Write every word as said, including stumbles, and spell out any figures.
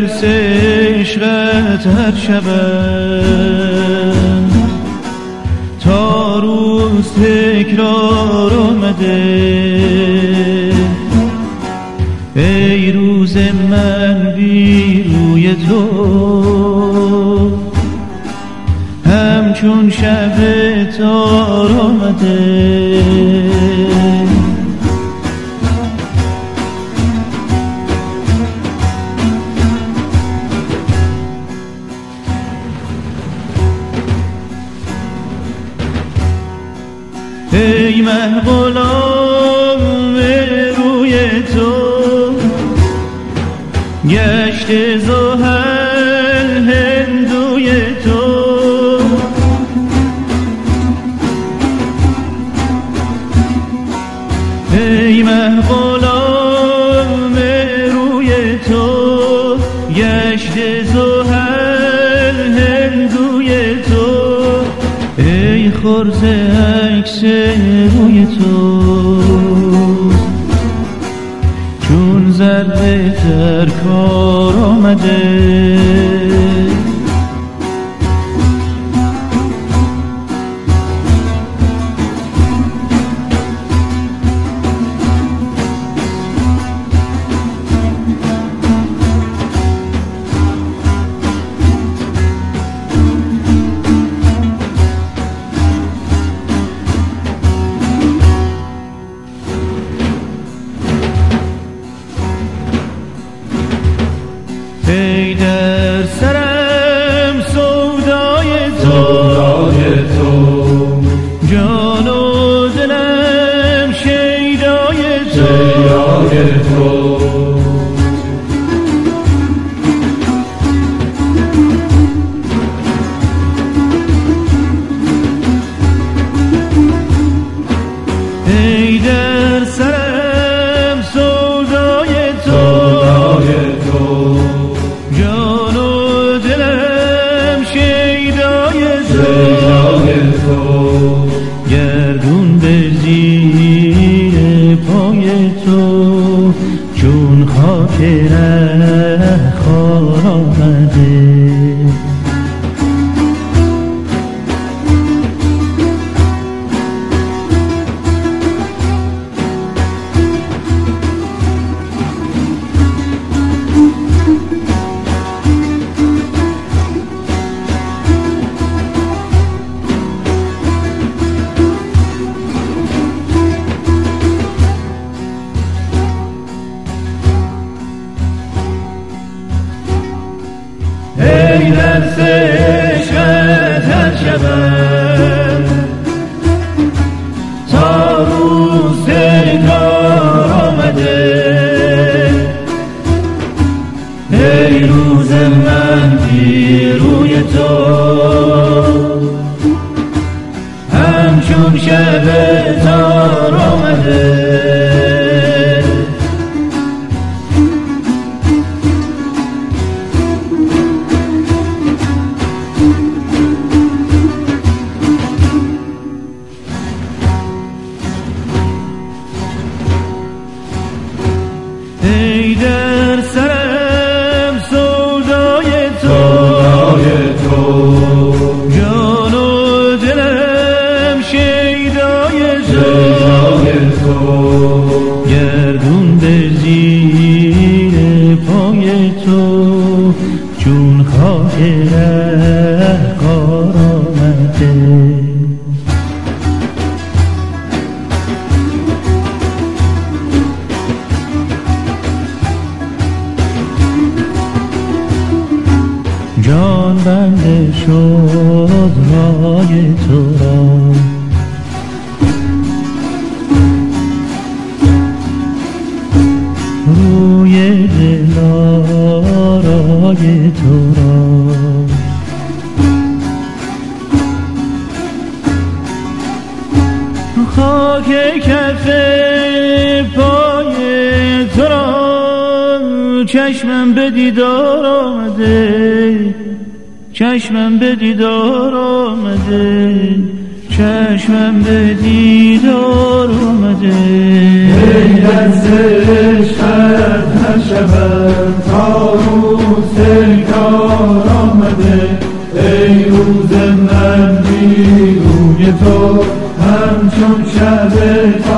درس عشقت هر شبم تا روز تکرار آمده. ای روز من بی روی تو همچون شب تار آمده. ای مه غلام روی تو گشت زحل هندوی تو. ای مه غلام روی تو گشت زحل هندوی تو. ای خرز عکس روی تو چون ذره در کار آمده. ای در سرم سودای تو جان و دلم شیدای تو. ای در سرم سودای تو جان و دلم شیدای تو. گردون به زیر پای تو چون خاک ره خار آمده. ای درس عشقت هر شبم تا روز تکرار آمده. ای روز من بی روی تو همچون شب تار آمده. ای در سرم سودای تو جان و دلم شیدای تو. گردون به زیر پای تو چون خاک ره کار آمده. جان بنده شد رای تو را روی دل آرای تو را. خاک کف پای تو را چشمم به دیدار آمده. چشمم به دیدار آمده چشمم به دیدار آمده. ای دست عشقت هر شبم تا روز کار آمده. ای روز من بی روی تو همچون شب